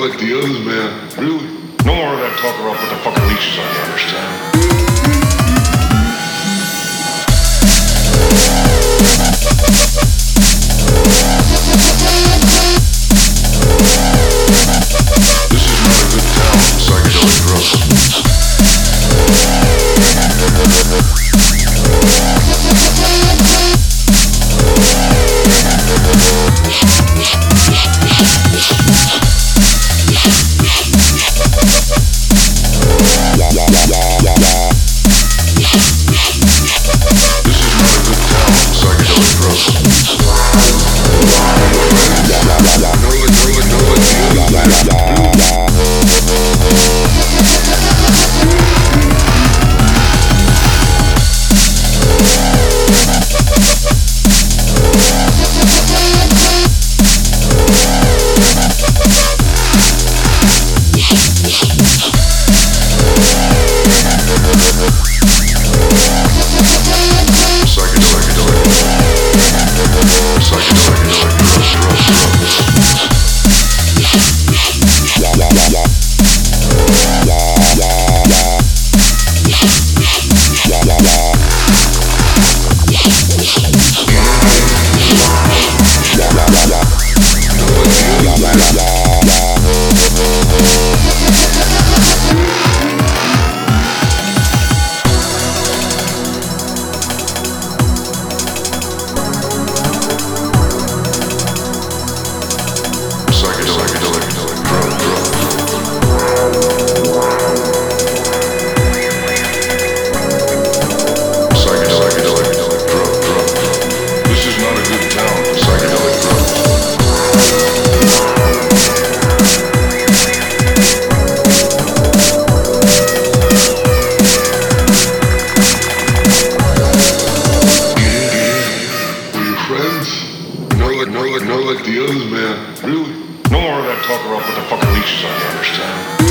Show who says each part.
Speaker 1: like the others, man. Really? No more of that talk about put the fucking leashes on you, understand? This is not a good town for psychedelic drugs. Like the others, man. Really? No more of that talk about put the fucking leashes on you, understand?